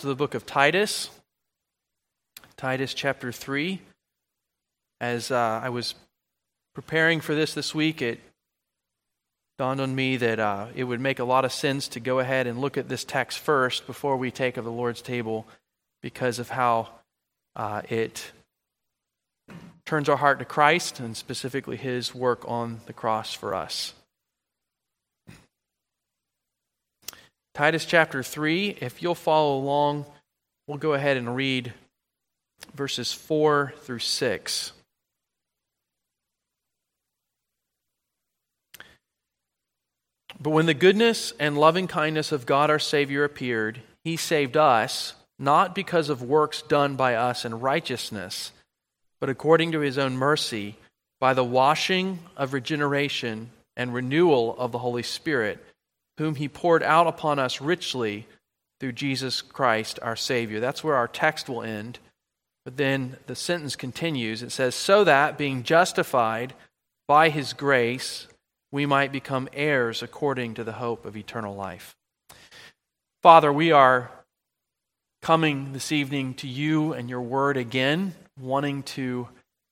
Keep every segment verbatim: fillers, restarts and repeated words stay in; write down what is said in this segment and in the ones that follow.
To the book of Titus, Titus chapter three. As uh, I was preparing for this this week, it dawned on me that uh, it would make a lot of sense to go ahead and look at this text first before we take of the Lord's table, because of how uh, it turns our heart to Christ and specifically His work on the cross for us. Titus chapter three, if you'll follow along, we'll go ahead and read verses four through six. But when the goodness and loving kindness of God our Savior appeared, He saved us, not because of works done by us in righteousness, but according to His own mercy, by the washing of regeneration and renewal of the Holy Spirit, whom He poured out upon us richly through Jesus Christ our Savior. That's where our text will end. But then the sentence continues. It says, so that, being justified by His grace, we might become heirs according to the hope of eternal life. Father, we are coming this evening to You and Your Word again, wanting to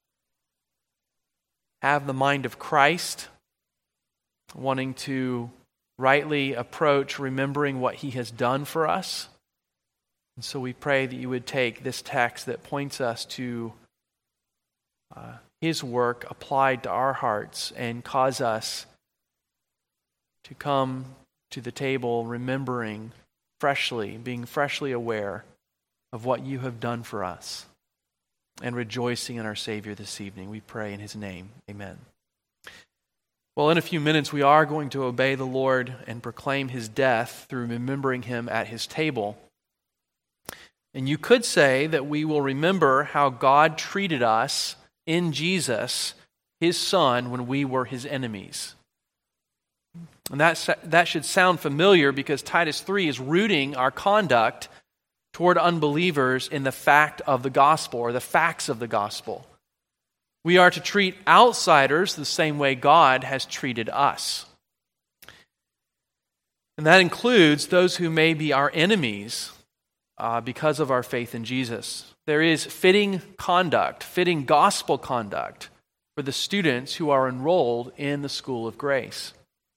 have the mind of Christ, wanting to rightly approach remembering what He has done for us. And so we pray that You would take this text that points us to uh, His work applied to our hearts and cause us to come to the table remembering freshly, being freshly aware of what You have done for us and rejoicing in our Savior this evening. We pray in His name. Amen. Well, in a few minutes, we are going to obey the Lord and proclaim His death through remembering Him at His table. And you could say that we will remember how God treated us in Jesus, His Son, when we were His enemies. And that, that should sound familiar because Titus three is rooting our conduct toward unbelievers in the fact of the gospel, or the facts of the gospel. We are to treat outsiders the same way God has treated us. And that includes those who may be our enemies uh, because of our faith in Jesus. There is fitting conduct, fitting gospel conduct for the students who are enrolled in the school of grace.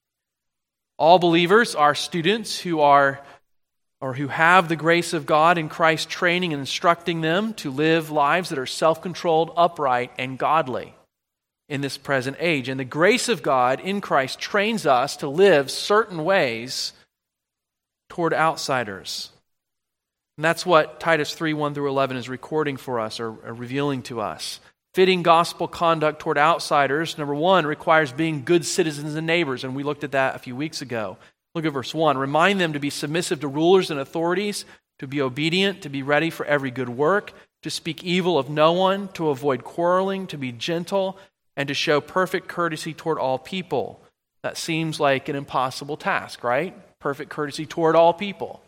All believers are students who are or who have the grace of God in Christ training and instructing them to live lives that are self-controlled, upright, and godly in this present age. And the grace of God in Christ trains us to live certain ways toward outsiders. And that's what Titus three, one through eleven is recording for us, or, or revealing to us. Fitting gospel conduct toward outsiders, number one, requires being good citizens and neighbors, and we looked at that a few weeks ago. Look at verse one. Remind them to be submissive to rulers and authorities, to be obedient, to be ready for every good work, to speak evil of no one, to avoid quarreling, to be gentle, and to show perfect courtesy toward all people. That seems like an impossible task, right? Perfect courtesy toward all people.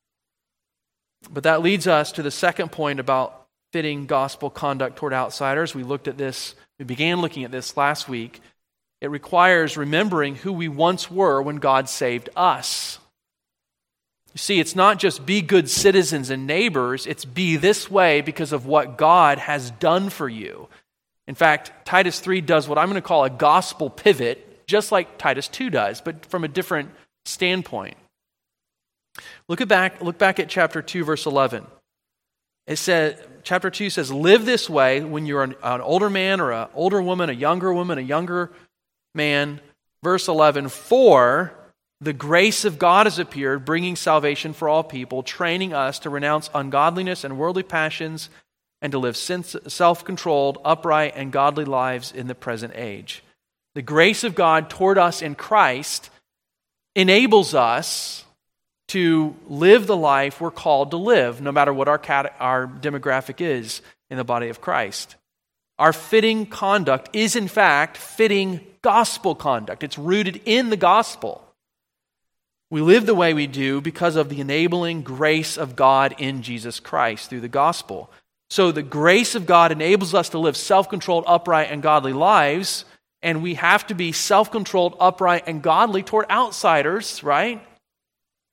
But that leads us to the second point about fitting gospel conduct toward outsiders. We looked at this, we began looking at this last week. It requires remembering who we once were when God saved us. You see, it's not just be good citizens and neighbors, it's be this way because of what God has done for you. In fact, Titus three does what I'm going to call a gospel pivot, just like Titus two does, but from a different standpoint. Look at back, look back at chapter two, verse eleven. It said, chapter two says, live this way when you're an, an older man or an older woman, a younger woman, a younger man. Verse eleven, for the grace of God has appeared, bringing salvation for all people, training us to renounce ungodliness and worldly passions and to live self-controlled, upright, and godly lives in the present age. The grace of God toward us in Christ enables us to live the life we're called to live, no matter what our, cat- our demographic is in the body of Christ. Our fitting conduct is, in fact, fitting gospel conduct. It's rooted in the gospel. We live the way we do because of the enabling grace of God in Jesus Christ through the gospel. So the grace of God enables us to live self-controlled, upright, and godly lives, and we have to be self-controlled, upright, and godly toward outsiders, right?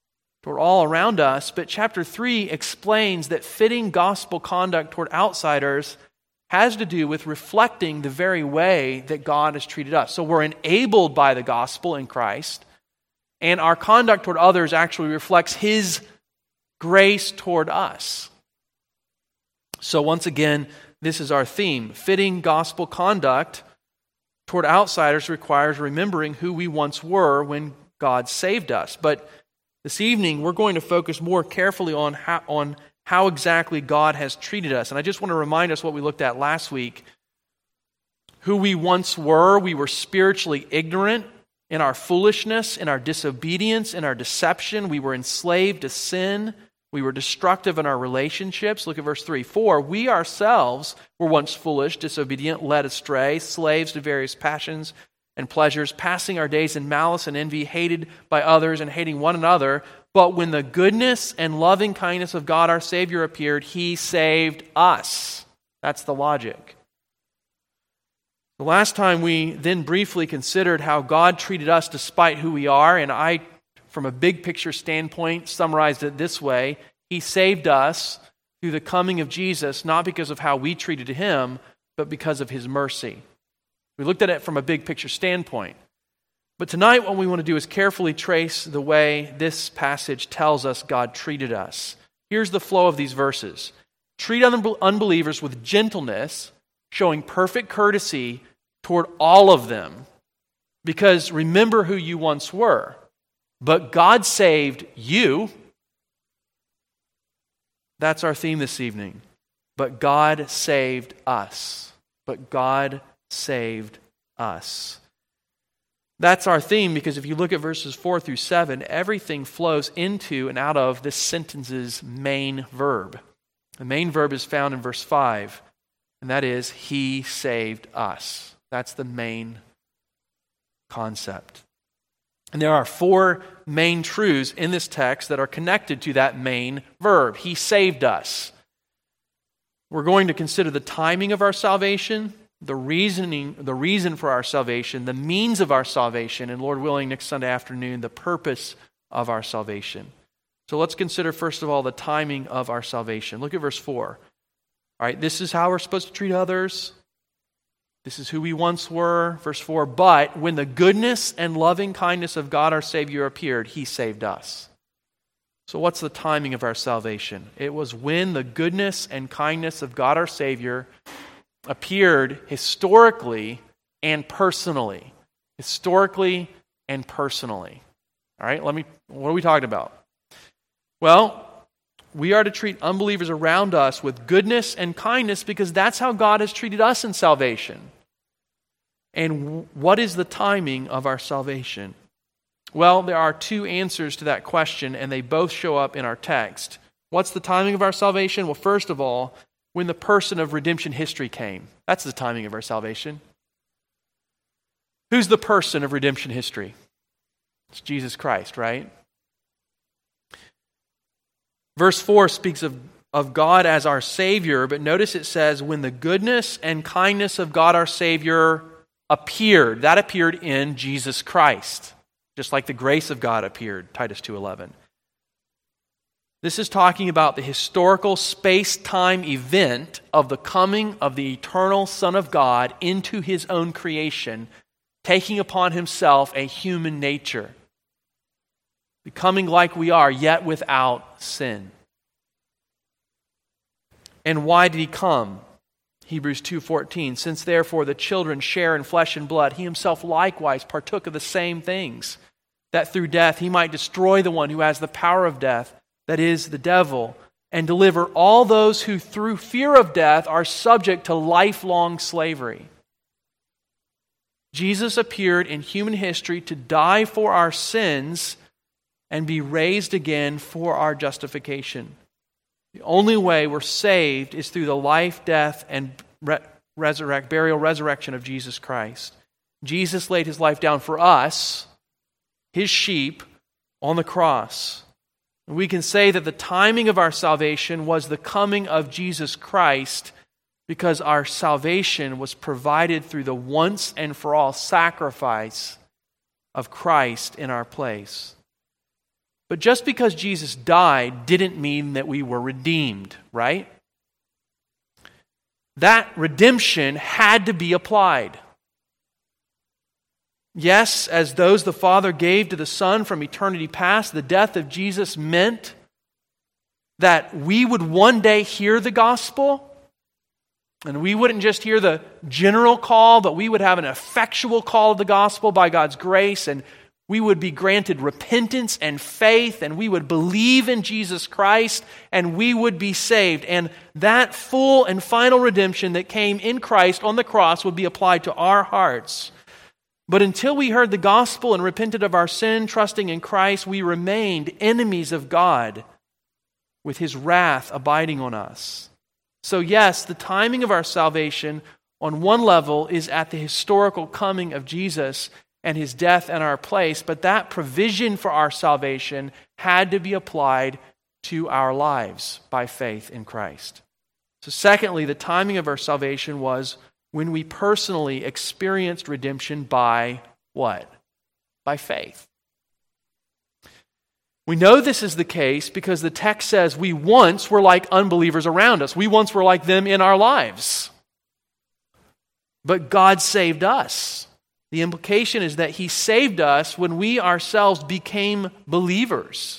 toward all around us, but chapter three explains that fitting gospel conduct toward outsiders has to do with reflecting the very way that God has treated us. So we're enabled by the gospel in Christ, and our conduct toward others actually reflects His grace toward us. So once again, this is our theme. Fitting gospel conduct toward outsiders requires remembering who we once were when God saved us. But this evening, we're going to focus more carefully on how, on how exactly God has treated us. And I just want to remind us what we looked at last week. Who we once were, we were spiritually ignorant in our foolishness, in our disobedience, in our deception. We were enslaved to sin. We were destructive in our relationships. Look at verse three. For we ourselves were once foolish, disobedient, led astray, slaves to various passions and pleasures, passing our days in malice and envy, hated by others and hating one another. But when the goodness and loving kindness of God our Savior appeared, He saved us. That's the logic. The last time we then briefly considered how God treated us despite who we are, and I, from a big picture standpoint, summarized it this way. He saved us through the coming of Jesus, not because of how we treated Him, but because of His mercy. We looked at it from a big picture standpoint. But tonight what we want to do is carefully trace the way this passage tells us God treated us. Here's the flow of these verses. Treat unbelievers with gentleness, showing perfect courtesy toward all of them. Because remember who you once were. But God saved you. That's our theme this evening. But God saved us. But God saved us. That's our theme because if you look at verses four through seven, everything flows into and out of this sentence's main verb. The main verb is found in verse five, and that is, He saved us. That's the main concept. And there are four main truths in this text that are connected to that main verb. He saved us. We're going to consider the timing of our salvation, the reasoning, the reason for our salvation, the means of our salvation, and Lord willing, next Sunday afternoon, the purpose of our salvation. So let's consider, first of all, the timing of our salvation. Look at verse four. All right, this is how we're supposed to treat others. This is who we once were. Verse four, but when the goodness and loving kindness of God our Savior appeared, He saved us. So what's the timing of our salvation? It was when the goodness and kindness of God our Savior appeared historically and personally. Historically and personally. All right, let me, what are we talking about? Well, we are to treat unbelievers around us with goodness and kindness because that's how God has treated us in salvation. And what is the timing of our salvation? Well, there are two answers to that question, and they both show up in our text. What's the timing of our salvation? Well, first of all, when the person of redemption history came. That's the timing of our salvation. Who's the person of redemption history? It's Jesus Christ, right? Verse four speaks of, of God as our Savior, but notice it says, when the goodness and kindness of God our Savior appeared. That appeared in Jesus Christ, just like the grace of God appeared, Titus two eleven. This is talking about the historical space-time event of the coming of the eternal Son of God into His own creation, taking upon Himself a human nature, becoming like we are, yet without sin. And why did He come? Hebrews two fourteen, since therefore the children share in flesh and blood, He Himself likewise partook of the same things, that through death He might destroy the one who has the power of death, that is, the devil, and deliver all those who through fear of death are subject to lifelong slavery. Jesus appeared in human history to die for our sins and be raised again for our justification. The only way we're saved is through the life, death, and re- resurrect, burial, resurrection of Jesus Christ. Jesus laid His life down for us, His sheep, on the cross. We can say that the timing of our salvation was the coming of Jesus Christ because our salvation was provided through the once and for all sacrifice of Christ in our place. But just because Jesus died didn't mean that we were redeemed, right? That redemption had to be applied. Yes, as those the Father gave to the Son from eternity past, the death of Jesus meant that we would one day hear the gospel, and we wouldn't just hear the general call, but we would have an effectual call of the gospel by God's grace, and we would be granted repentance and faith, and we would believe in Jesus Christ, and we would be saved. And that full and final redemption that came in Christ on the cross would be applied to our hearts. But until we heard the gospel and repented of our sin, trusting in Christ, we remained enemies of God with His wrath abiding on us. So yes, the timing of our salvation on one level is at the historical coming of Jesus and His death in our place, but that provision for our salvation had to be applied to our lives by faith in Christ. So secondly, the timing of our salvation was when we personally experienced redemption by what? By faith. We know this is the case because the text says we once were like unbelievers around us. We once were like them in our lives. But God saved us. The implication is that He saved us when we ourselves became believers.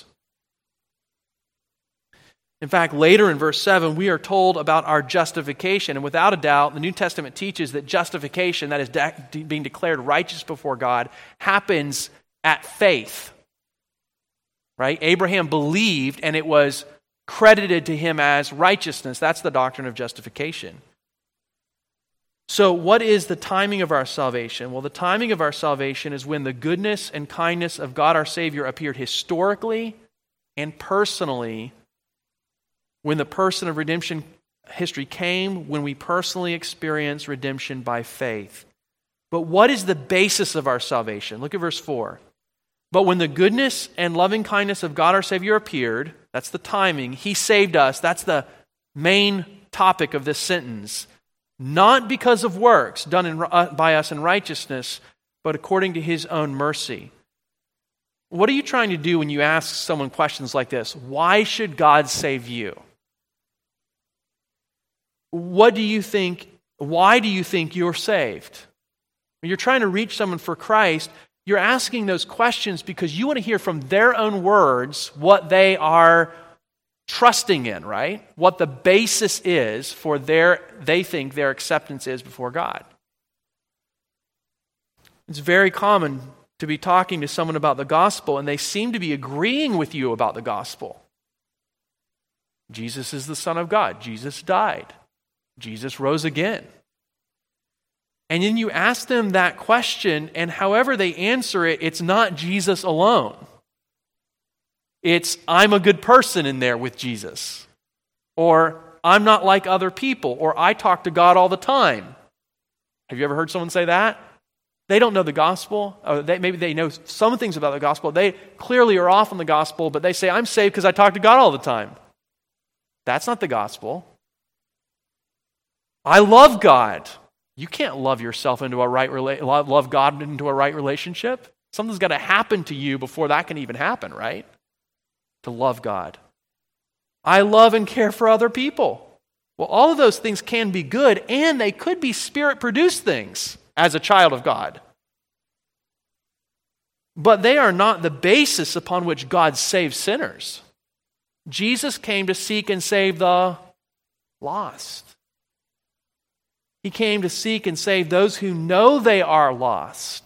In fact, later in verse seven, we are told about our justification. And without a doubt, the New Testament teaches that justification, that is de- being declared righteous before God, happens at faith. Right? Abraham believed and it was credited to him as righteousness. That's the doctrine of justification. So what is the timing of our salvation? Well, the timing of our salvation is when the goodness and kindness of God our Savior appeared historically and personally, when the person of redemption history came, when we personally experienced redemption by faith. But what is the basis of our salvation? Look at verse four. But when the goodness and loving kindness of God our Savior appeared, that's the timing, He saved us. That's the main topic of this sentence. Not because of works done in, uh, by us in righteousness, but according to His own mercy. What are you trying to do when you ask someone questions like this? Why should God save you? What do you think, why do you think you're saved? When you're trying to reach someone for Christ, you're asking those questions because you want to hear from their own words what they are trusting in, right? What the basis is for their, they think their acceptance is before God. It's very common to be talking to someone about the gospel and they seem to be agreeing with you about the gospel. Jesus is the Son of God. Jesus died. Jesus rose again. And then you ask them that question, and however they answer it, it's not Jesus alone. It's, I'm a good person in there with Jesus. Or, I'm not like other people. Or, I talk to God all the time. Have you ever heard someone say that? They don't know the gospel. Or they, maybe they know some things about the gospel. They clearly are off on the gospel, but they say, I'm saved because I talk to God all the time. That's not the gospel. I love God. You can't love yourself into a right rela- love God into a right relationship. Something's got to happen to you before that can even happen, right? To love God. I love and care for other people. Well, all of those things can be good, and they could be Spirit-produced things as a child of God. But they are not the basis upon which God saves sinners. Jesus came to seek and save the lost. He came to seek and save those who know they are lost.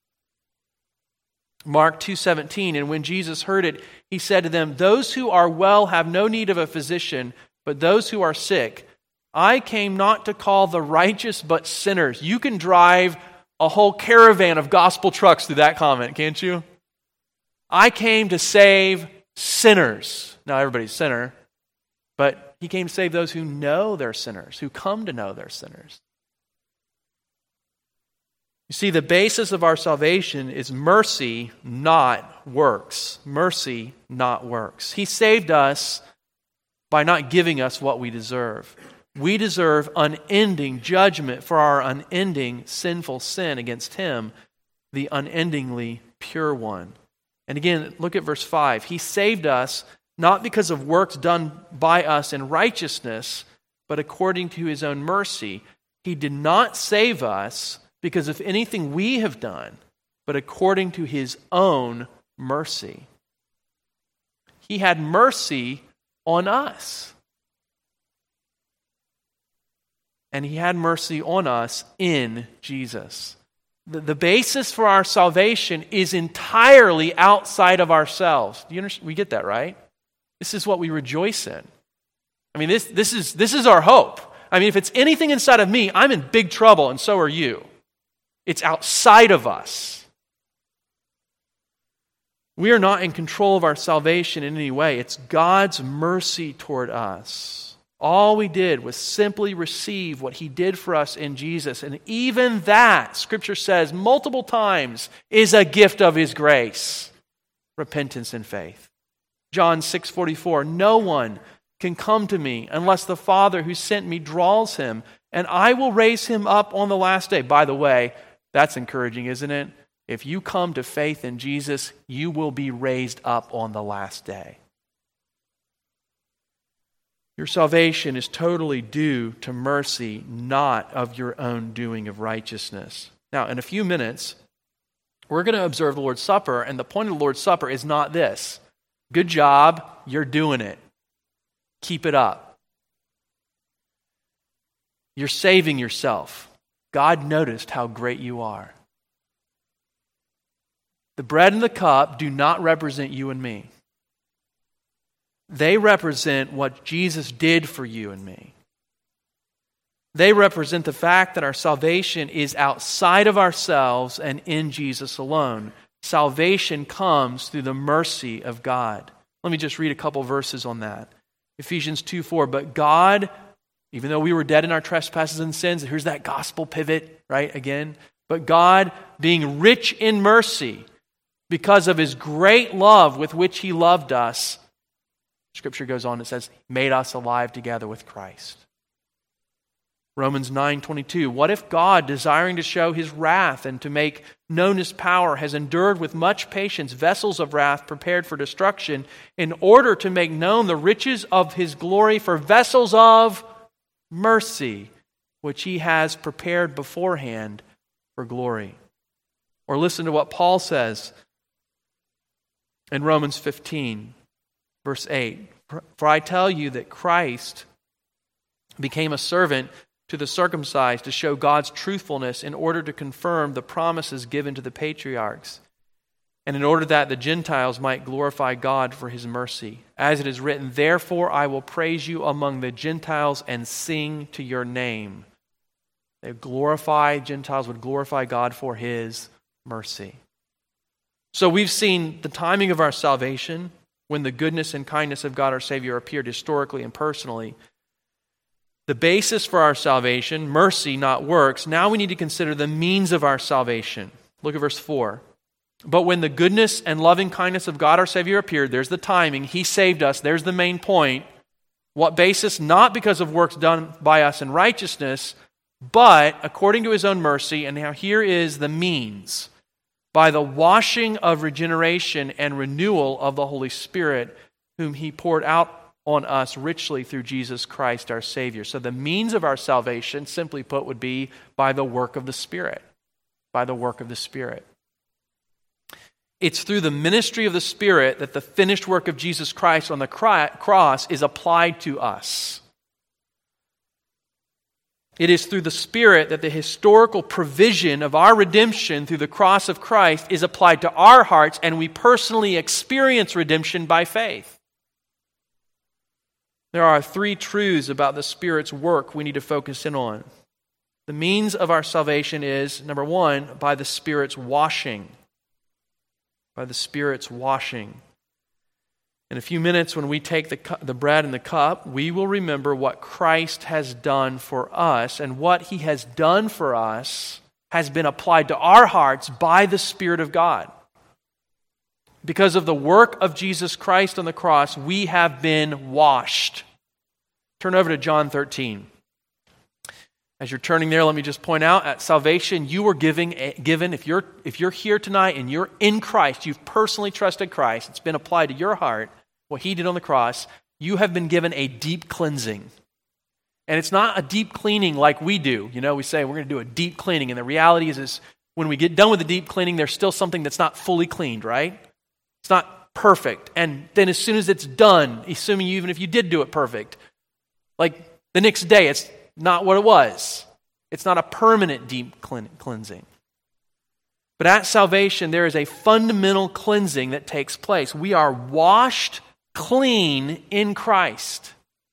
Mark two seventeen, and when Jesus heard it, He said to them, those who are well have no need of a physician, but those who are sick. I came not to call the righteous, but sinners. You can drive a whole caravan of gospel trucks through that comment, can't you? I came to save sinners. Now, everybody's a sinner, but He came to save those who know they're sinners, who come to know they're sinners. You see, the basis of our salvation is mercy, not works. Mercy, not works. He saved us by not giving us what we deserve. We deserve unending judgment for our unending sinful sin against Him, the unendingly pure one. And again, look at verse five. He saved us not because of works done by us in righteousness, but according to his own mercy. He did not save us because of anything we have done, but according to his own mercy. He had mercy on us. And he had mercy on us in Jesus. The, the basis for our salvation is entirely outside of ourselves. Do you understand? We get that, right? This is what we rejoice in. I mean, this, this is, this is our hope. I mean, if it's anything inside of me, I'm in big trouble, and so are you. It's outside of us. We are not in control of our salvation in any way. It's God's mercy toward us. All we did was simply receive what he did for us in Jesus. And even that, Scripture says multiple times, is a gift of his grace. Repentance and faith. John six forty-four, no one can come to me unless the Father who sent me draws him, and I will raise him up on the last day. By the way, that's encouraging, isn't it? If you come to faith in Jesus, you will be raised up on the last day. Your salvation is totally due to mercy, not of your own doing of righteousness. Now, in a few minutes, we're going to observe the Lord's Supper, and the point of the Lord's Supper is not this. Good job, you're doing it. Keep it up. You're saving yourself. God noticed how great you are. The bread and the cup do not represent you and me. They represent what Jesus did for you and me. They represent the fact that our salvation is outside of ourselves and in Jesus alone. Salvation comes through the mercy of God. Let me just read a couple verses on that. Ephesians two four, but God, even though we were dead in our trespasses and sins, here's that gospel pivot, right, again. But God, being rich in mercy, because of his great love with which he loved us, Scripture goes on, it says, made us alive together with Christ. Romans nine twenty-two, what if God, desiring to show his wrath and to make known his power, has endured with much patience vessels of wrath prepared for destruction, in order to make known the riches of his glory for vessels of mercy, which he has prepared beforehand for glory. Or listen to what Paul says in Romans fifteen. Verse eight, for I tell you that Christ became a servant to the circumcised to show God's truthfulness in order to confirm the promises given to the patriarchs, and in order that the Gentiles might glorify God for his mercy. As it is written, therefore I will praise you among the Gentiles and sing to your name. They glorify, Gentiles would glorify God for his mercy. So we've seen the timing of our salvation, when the goodness and kindness of God our Savior appeared historically and personally. The basis for our salvation, mercy, not works. Now we need to consider the means of our salvation. Look at verse four. But when the goodness and loving kindness of God our Savior appeared, there's the timing, he saved us, there's the main point. What basis? Not because of works done by us in righteousness, but according to his own mercy. And now here is the means. By the washing of regeneration and renewal of the Holy Spirit, whom he poured out on us richly through Jesus Christ our Savior. So the means of our salvation, simply put, would be by the work of the Spirit. By the work of the Spirit. It's through the ministry of the Spirit that the finished work of Jesus Christ on the cross is applied to us. It is through the Spirit that the historical provision of our redemption through the cross of Christ is applied to our hearts, and we personally experience redemption by faith. There are three truths about the Spirit's work we need to focus in on. The means of our salvation is, number one, by the Spirit's washing. By the Spirit's washing. In a few minutes, when we take the, cu- the bread and the cup, we will remember what Christ has done for us, and what he has done for us has been applied to our hearts by the Spirit of God. Because of the work of Jesus Christ on the cross, we have been washed. Turn over to John thirteen. As you're turning there, let me just point out, at salvation, you were giving, given, if you're, if you're here tonight and you're in Christ, you've personally trusted Christ, it's been applied to your heart, what he did on the cross, you have been given a deep cleansing. And it's not a deep cleaning like we do. You know, we say we're going to do a deep cleaning, and the reality is, is when we get done with the deep cleaning, there's still something that's not fully cleaned, right? It's not perfect. And then as soon as it's done, assuming even if you did do it perfect, like the next day, it's not what it was. It's not a permanent deep cleansing. But at salvation, there is a fundamental cleansing that takes place. We are washed clean in Christ.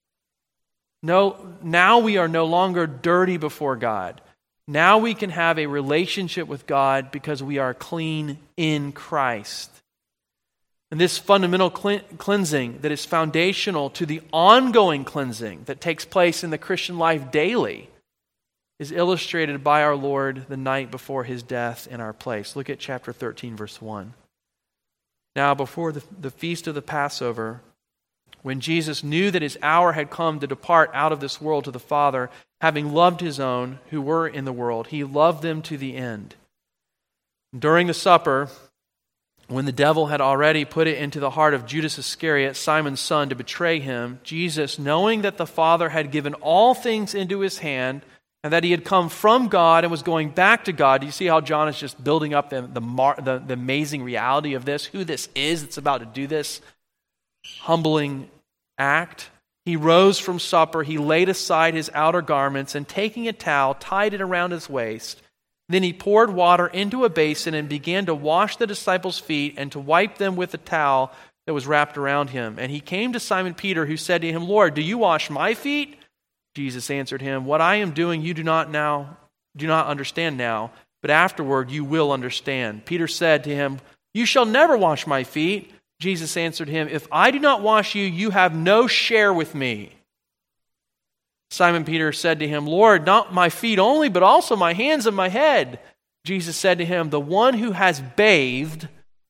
No, now we are no longer dirty before God. Now we can have a relationship with God because we are clean in Christ. And this fundamental cleansing that is foundational to the ongoing cleansing that takes place in the Christian life daily is illustrated by our Lord the night before his death in our place. Look at chapter thirteen, verse one. Now, before the, the feast of the Passover, when Jesus knew that his hour had come to depart out of this world to the Father, having loved his own who were in the world, he loved them to the end. During the supper, when the devil had already put it into the heart of Judas Iscariot, Simon's son, to betray him, Jesus, knowing that the Father had given all things into his hand, and that he had come from God and was going back to God. Do you see how John is just building up the, the, mar, the, the amazing reality of this, who this is that's about to do this humbling act? He rose from supper, he laid aside his outer garments, and taking a towel, tied it around his waist. Then he poured water into a basin and began to wash the disciples' feet and to wipe them with the towel that was wrapped around him. And he came to Simon Peter, who said to him, Lord, do you wash my feet? Jesus answered him, what I am doing you do not now do not understand now, but afterward you will understand. Peter said to him, you shall never wash my feet. Jesus answered him, if I do not wash you, you have no share with me. Simon Peter said to him, Lord, not my feet only, but also my hands and my head. Jesus said to him, the one who has bathed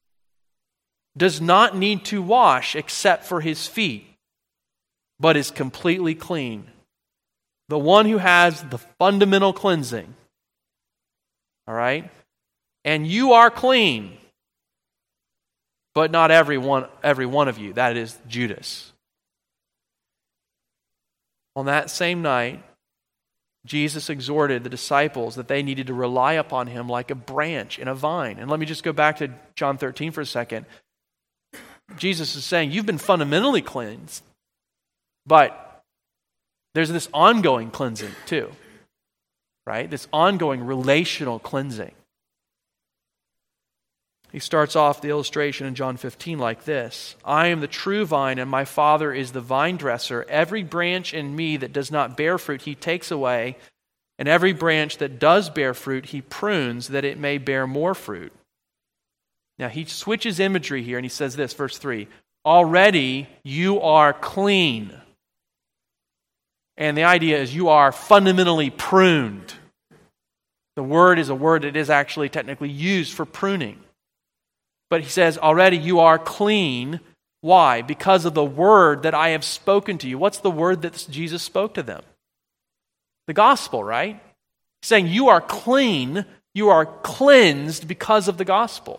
does not need to wash except for his feet, but is completely clean. The one who has the fundamental cleansing. All right? And you are clean, but not every one, every one of you. That is Judas. On that same night, Jesus exhorted the disciples that they needed to rely upon him like a branch in a vine. And let me just go back to John thirteen for a second. Jesus is saying, you've been fundamentally cleansed, but there's this ongoing cleansing too, right? This ongoing relational cleansing. He starts off the illustration in John fifteen like this. I am the true vine, and my Father is the vine dresser. Every branch in me that does not bear fruit, he takes away. And every branch that does bear fruit, he prunes that it may bear more fruit. Now he switches imagery here, and he says this, verse three. Already you are clean. And the idea is you are fundamentally pruned. The word is a word that is actually technically used for pruning. But he says, already you are clean. Why? Because of the word that I have spoken to you. What's the word that Jesus spoke to them? The gospel, right? He's saying you are clean, you are cleansed because of the gospel.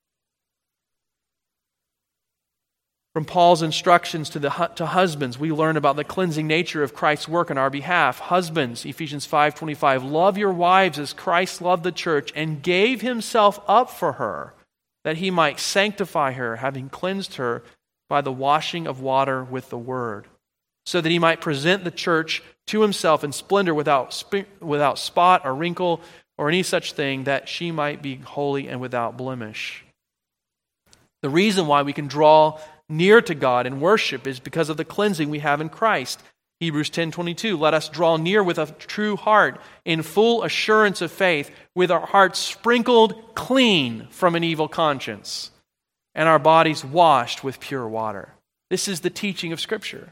From Paul's instructions to the to husbands, we learn about the cleansing nature of Christ's work on our behalf. Husbands, Ephesians five twenty-five, love your wives as Christ loved the church and gave himself up for her, that he might sanctify her, having cleansed her by the washing of water with the word, so that he might present the church to himself in splendor without, sp- without spot or wrinkle or any such thing, that she might be holy and without blemish. The reason why we can draw near to God in worship is because of the cleansing we have in Christ. Hebrews ten twenty-two, let us draw near with a true heart in full assurance of faith, with our hearts sprinkled clean from an evil conscience and our bodies washed with pure water. This is the teaching of Scripture.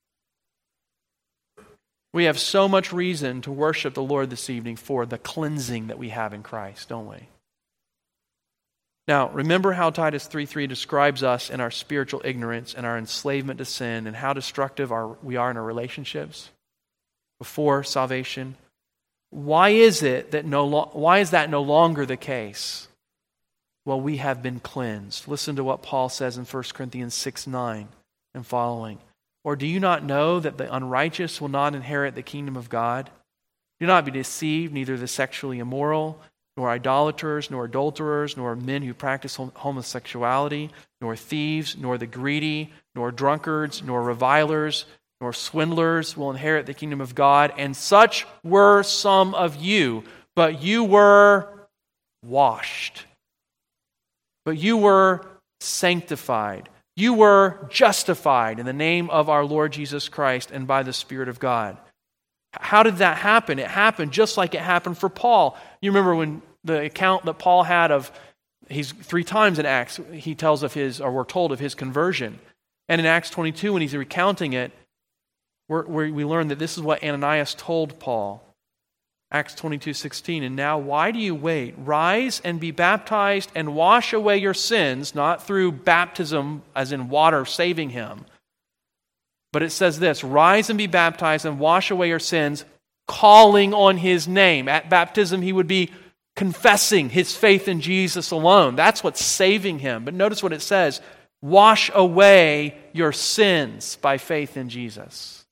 We have so much reason to worship the Lord this evening for the cleansing that we have in Christ, don't we? Now, remember how Titus three three describes us in our spiritual ignorance and our enslavement to sin, and how destructive our, we are in our relationships before salvation. Why is it that no lo- why is that no longer the case? Well, we have been cleansed. Listen to what Paul says in First Corinthians six nine and following. Or do you not know that the unrighteous will not inherit the kingdom of God? Do not be deceived, neither the sexually immoral, nor idolaters, nor adulterers, nor men who practice homosexuality, nor thieves, nor the greedy, nor drunkards, nor revilers, nor swindlers will inherit the kingdom of God. And such were some of you, but you were washed. But you were sanctified. You were justified in the name of our Lord Jesus Christ and by the Spirit of God. How did that happen? It happened just like it happened for Paul. You remember when the account that Paul had of, he's three times in Acts, he tells of his, or we're told of his conversion. And in Acts twenty-two, when he's recounting it, we're, we're, we learn that this is what Ananias told Paul. Acts twenty-two sixteen, and now why do you wait? Rise and be baptized and wash away your sins, not through baptism as in water saving him. But it says this, rise and be baptized and wash away your sins, calling on his name. At baptism, he would be confessing his faith in Jesus alone. That's what's saving him. But notice what it says, wash away your sins by faith in Jesus.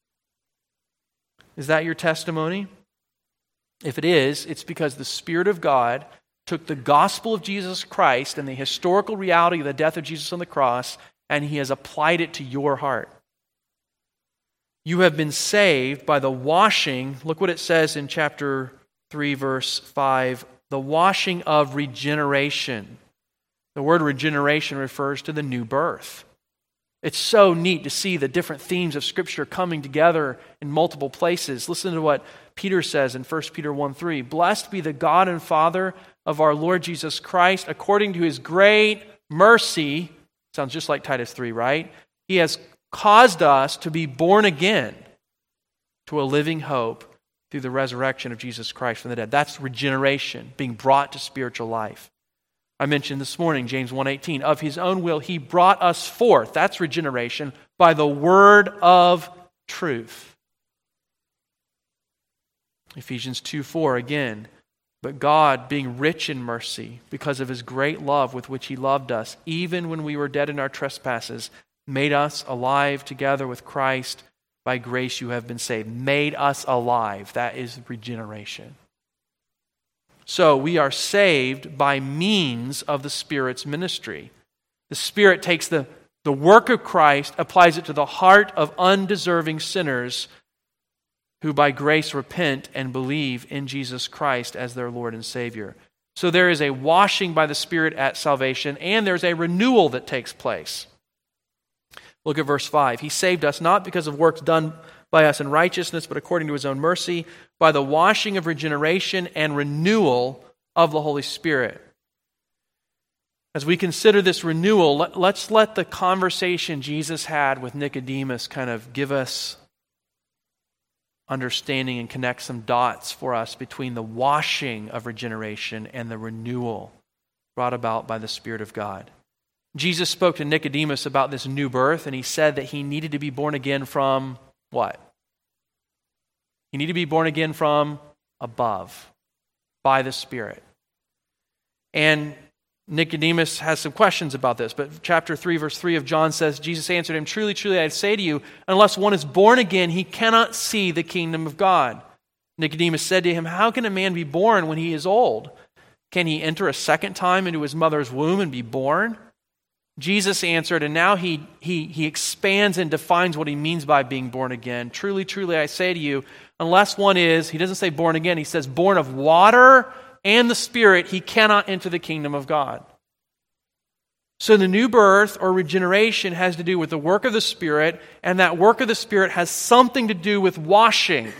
Is that your testimony? If it is, it's because the Spirit of God took the gospel of Jesus Christ and the historical reality of the death of Jesus on the cross, and he has applied it to your heart. You have been saved by the washing, look what it says in chapter three, verse five, the washing of regeneration. The word regeneration refers to the new birth. It's so neat to see the different themes of Scripture coming together in multiple places. Listen to what Peter says in First Peter one three. Blessed be the God and Father of our Lord Jesus Christ, according to his great mercy. Sounds just like Titus three, right? He has caused us to be born again to a living hope through the resurrection of Jesus Christ from the dead. That's regeneration, being brought to spiritual life. I mentioned this morning, James one eighteen, of his own will he brought us forth, that's regeneration, by the word of truth. Ephesians two four again, but God, being rich in mercy, because of his great love with which he loved us, even when we were dead in our trespasses, made us alive together with Christ. By grace you have been saved. Made us alive. That is regeneration. So we are saved by means of the Spirit's ministry. The Spirit takes the, the work of Christ, applies it to the heart of undeserving sinners who by grace repent and believe in Jesus Christ as their Lord and Savior. So there is a washing by the Spirit at salvation, and there's a renewal that takes place. Look at verse five. He saved us not because of works done by us in righteousness, but according to his own mercy, by the washing of regeneration and renewal of the Holy Spirit. As we consider this renewal, let, let's let the conversation Jesus had with Nicodemus kind of give us understanding and connect some dots for us between the washing of regeneration and the renewal brought about by the Spirit of God. Jesus spoke to Nicodemus about this new birth, and he said that he needed to be born again from what? He needed to be born again from above, by the Spirit. And Nicodemus has some questions about this, but chapter three, verse three of John says, Jesus answered him, truly, truly, I say to you, unless one is born again, he cannot see the kingdom of God. Nicodemus said to him, how can a man be born when he is old? Can he enter a second time into his mother's womb and be born? Jesus answered, and now he, he, he expands and defines what he means by being born again. Truly, truly, I say to you, unless one is, he doesn't say born again, he says born of water and the Spirit, he cannot enter the kingdom of God. So the new birth or regeneration has to do with the work of the Spirit, and that work of the Spirit has something to do with washing.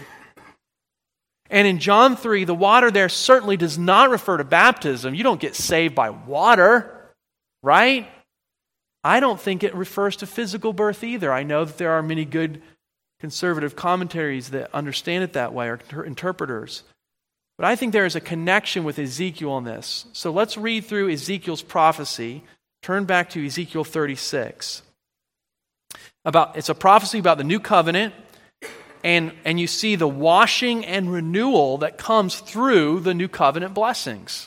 And in John three, the water there certainly does not refer to baptism. You don't get saved by water, right? I don't think it refers to physical birth either. I know that there are many good conservative commentaries that understand it that way, or inter- interpreters. But I think there is a connection with Ezekiel in this. So let's read through Ezekiel's prophecy. Turn back to Ezekiel thirty-six. About, it's a prophecy about the new covenant. and, and you see the washing and renewal that comes through the new covenant blessings.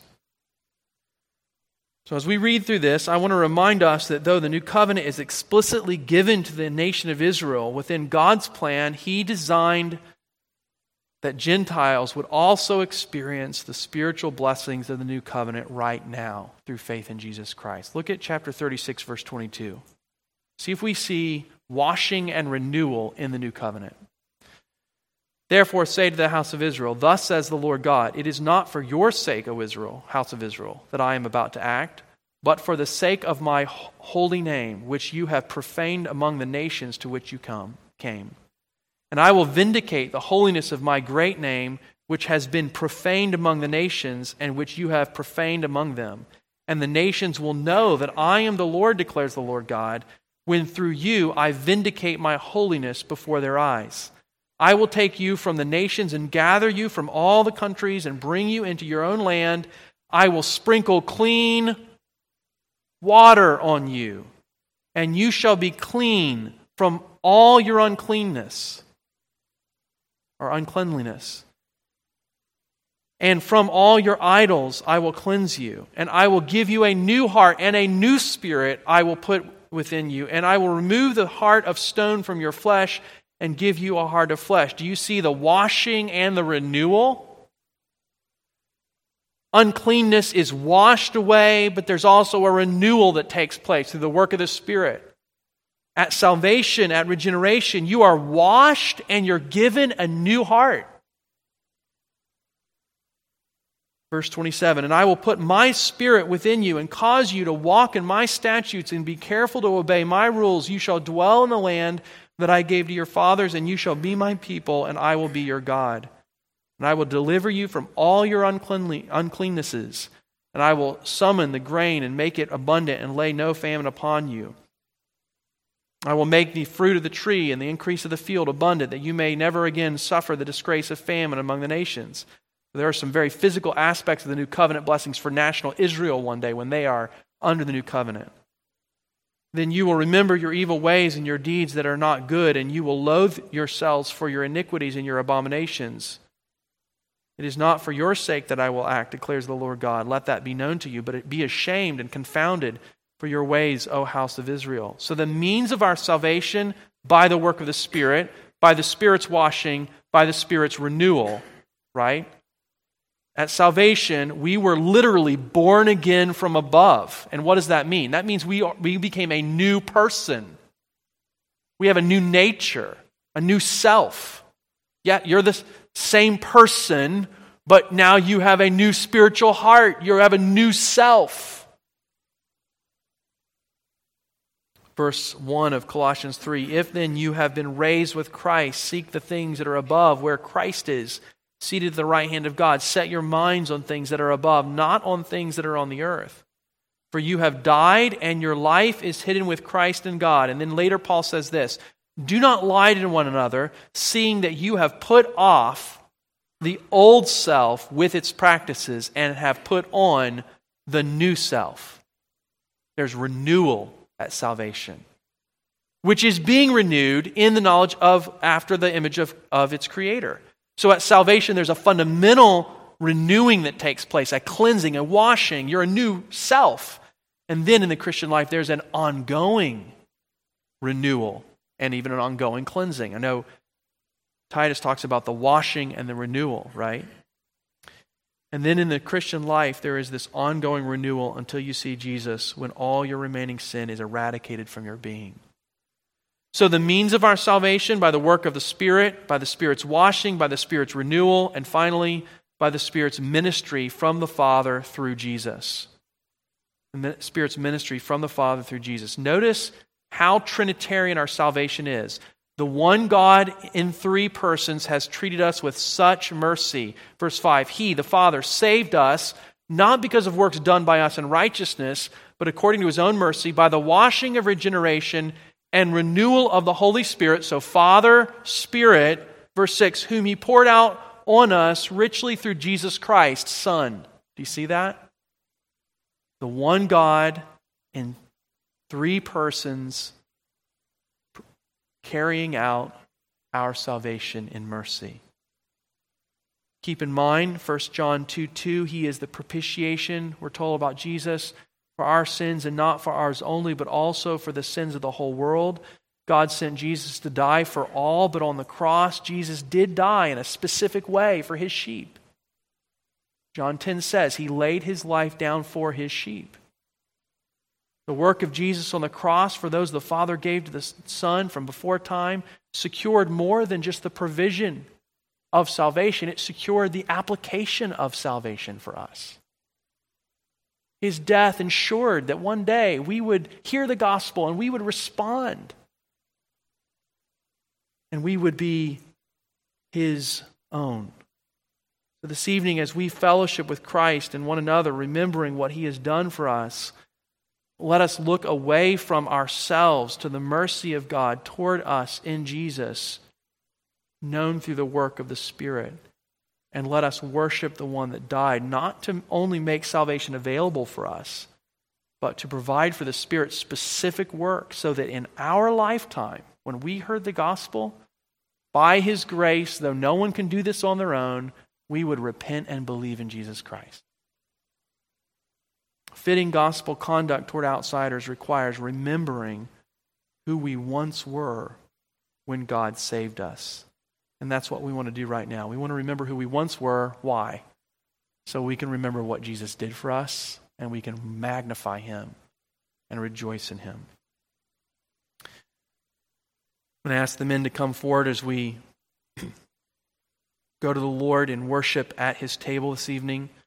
So as we read through this, I want to remind us that though the new covenant is explicitly given to the nation of Israel, within God's plan, He designed that Gentiles would also experience the spiritual blessings of the new covenant right now through faith in Jesus Christ. Look at chapter thirty-six, verse twenty-two. See if we see washing and renewal in the new covenant. Therefore say to the house of Israel, thus says the Lord God, it is not for your sake, O Israel, house of Israel, that I am about to act, but for the sake of my holy name, which you have profaned among the nations to which you come came. And I will vindicate the holiness of my great name, which has been profaned among the nations, and which you have profaned among them. And the nations will know that I am the Lord, declares the Lord God, when through you I vindicate my holiness before their eyes. I will take you from the nations and gather you from all the countries and bring you into your own land. I will sprinkle clean water on you, and you shall be clean from all your uncleanness or uncleanliness. And from all your idols I will cleanse you, and I will give you a new heart, and a new spirit I will put within you, and I will remove the heart of stone from your flesh and give you a heart of flesh. Do you see the washing and the renewal? Uncleanness is washed away, but there's also a renewal that takes place through the work of the Spirit. At salvation, at regeneration, you are washed and you're given a new heart. Verse twenty-seven, and I will put my spirit within you and cause you to walk in my statutes and be careful to obey my rules. You shall dwell in the land that I gave to your fathers, and you shall be my people, and I will be your God. And I will deliver you from all your uncleanly, uncleannesses, and I will summon the grain and make it abundant and lay no famine upon you. I will make the fruit of the tree and the increase of the field abundant, that you may never again suffer the disgrace of famine among the nations. There are some very physical aspects of the new covenant blessings for national Israel one day when they are under the new covenant. Then you will remember your evil ways and your deeds that are not good, and you will loathe yourselves for your iniquities and your abominations. It is not for your sake that I will act, declares the Lord God. Let that be known to you, but be ashamed and confounded for your ways, O house of Israel. So the means of our salvation, by the work of the Spirit, by the Spirit's washing, by the Spirit's renewal, right? At salvation, we were literally born again from above. And what does that mean? That means we are, we became a new person. We have a new nature, a new self. Yeah, you're the same person, but now you have a new spiritual heart. You have a new self. Verse one of Colossians three, if then you have been raised with Christ, seek the things that are above where Christ is, seated at the right hand of God. Set your minds on things that are above, not on things that are on the earth. For you have died, and your life is hidden with Christ in God. And then later Paul says this, do not lie to one another, seeing that you have put off the old self with its practices and have put on the new self. There's renewal at salvation, which is being renewed in the knowledge of, after the image of, of its creator. So at salvation, there's a fundamental renewing that takes place, a cleansing, a washing. You're a new self. And then in the Christian life, there's an ongoing renewal and even an ongoing cleansing. I know Titus talks about the washing and the renewal, right? And then in the Christian life, there is this ongoing renewal until you see Jesus, when all your remaining sin is eradicated from your being. So the means of our salvation, by the work of the Spirit, by the Spirit's washing, by the Spirit's renewal, and finally, by the Spirit's ministry from the Father through Jesus. The Spirit's ministry from the Father through Jesus. Notice how Trinitarian our salvation is. The one God in three persons has treated us with such mercy. Verse five, He, the Father, saved us, not because of works done by us in righteousness, but according to His own mercy, by the washing of regeneration and renewal of the Holy Spirit. So Father, Spirit, verse six, whom He poured out on us richly through Jesus Christ, Son. Do you see that? The one God in three persons carrying out our salvation in mercy. Keep in mind, First John two two, He is the propitiation, we're told about Jesus, for our sins, and not for ours only, but also for the sins of the whole world. God sent Jesus to die for all, but on the cross, Jesus did die in a specific way for His sheep. John ten says He laid His life down for His sheep. The work of Jesus on the cross for those the Father gave to the Son from before time secured more than just the provision of salvation. It secured the application of salvation for us. His death ensured that one day we would hear the gospel and we would respond. And we would be His own. So this evening, as we fellowship with Christ and one another, remembering what He has done for us, let us look away from ourselves to the mercy of God toward us in Jesus, known through the work of the Spirit. And let us worship the one that died, not to only make salvation available for us, but to provide for the Spirit's specific work so that in our lifetime, when we heard the gospel, by His grace, though no one can do this on their own, we would repent and believe in Jesus Christ. Fitting gospel conduct toward outsiders requires remembering who we once were when God saved us. And that's what we want to do right now. We want to remember who we once were. Why? So we can remember what Jesus did for us, and we can magnify Him and rejoice in Him. I'm going to ask the men to come forward as we go to the Lord in worship at His table this evening.